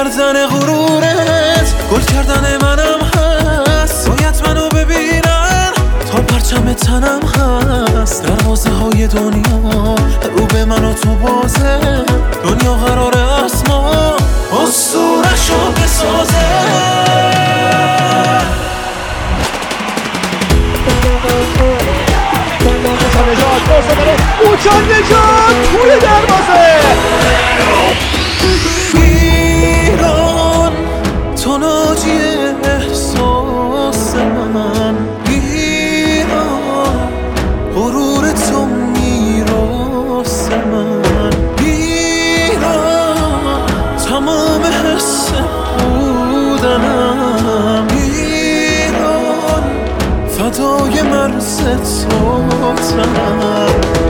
کردن غرورت گل کردن منم هست. باید منو ببینن تا پرچم تنم هست. دروازه های دنیا رو به من و تو بازه. دنیا قراره از ما اسطوره‌شو بسازه. نجات فرصه داره. اوچان نجات توی دروازه. ایران تو ناجی احساس من. ایران غرور تو میراث من. ایران تمام حس بودنم. ایران فدای مرز تو تنم.